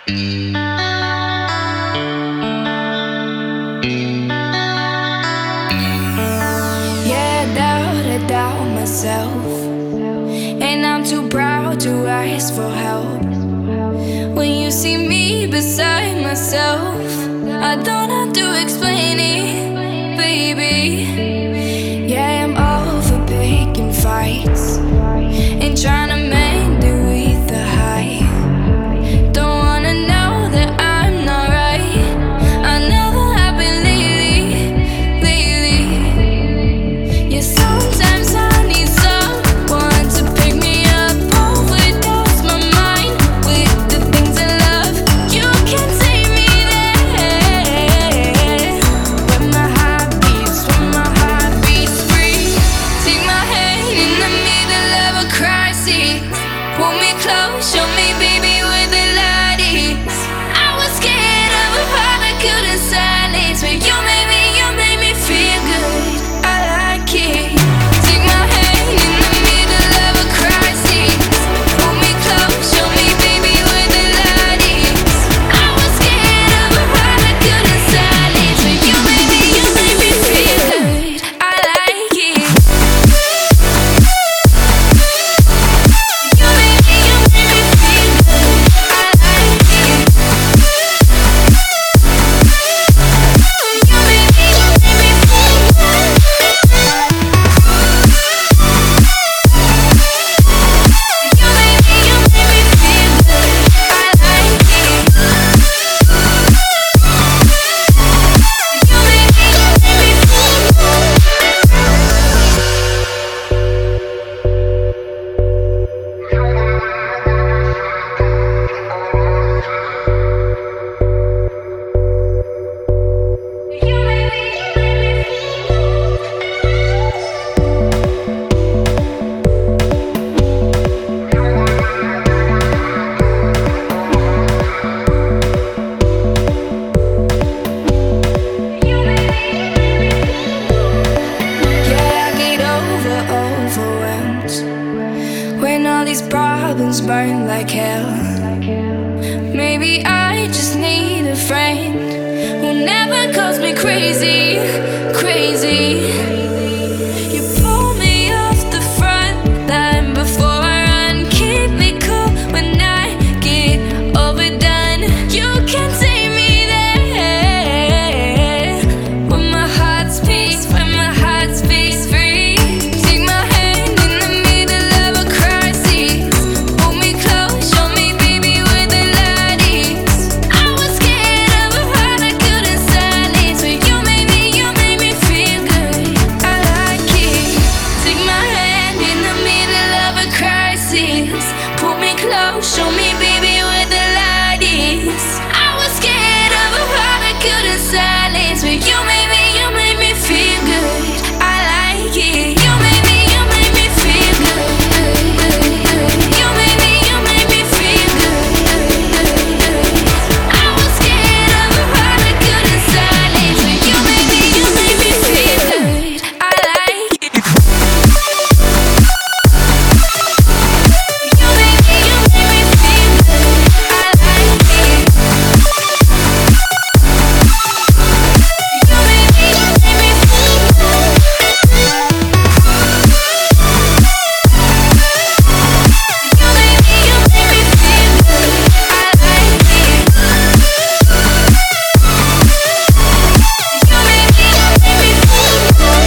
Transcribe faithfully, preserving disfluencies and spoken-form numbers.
Yeah, I doubt, I doubt myself, and I'm too proud to ask for help. When you see me beside myself, I don't have to explain it, baby. Yeah, I'm all for picking fights and trying to mend it with the hype. Don't wanna know that I'm not right. I never have been lately, lately. Yeah, sometimes I need someone to pick me up, overdose my mind with the things I love. You can take me there, when my heart beats, when my heart beats free. Take my hand in the middle of a crisis, pull me close, show me, baby, where the light is. I was scared of a heart I couldn't silence, but you made me, you made me feel good. I like it. Take my hand in the middle of a crisis, pull me close, show me, baby, where the light is. I was scared of a heart I couldn't silence, but you made me, you made me feel good. I like it. You made me, you made me feel good. I like it. You made me, you made me feel good. You made me, you made me feel good. I like it. You made me, you made me feel good. You made me, you made me feel good. You made me, you made me feel good. Yeah, I get over overwhelmed when all these problems burn like hell. Maybe I just need a friend who never calls me crazy, crazy. You pull me off the front line before I run, keep me cool when I get overdone. You can take me there, when my heart speaks, when my heart speaks free. Take my hand in the middle of a crisis, pull me close, show me, baby, where the light is. I was scared of a heart I couldn't silence, but you made me, you made me feel good. I like it. Take my hand in the middle of a crisis, pull me close, show me, baby, where the light is. I was scared of a heart I couldn't silence, but you made me, you made me feel good. I like it. You made me, you made me feel good. You made me, you made me feel good. I was scared of a heart I couldn't silence, but you made me, you made me feel good. I like it. You made me, you made me feel good. I like it. You made me, you made me feel good. You made me, you made me feel good. I like it. You made me, you made me feel good.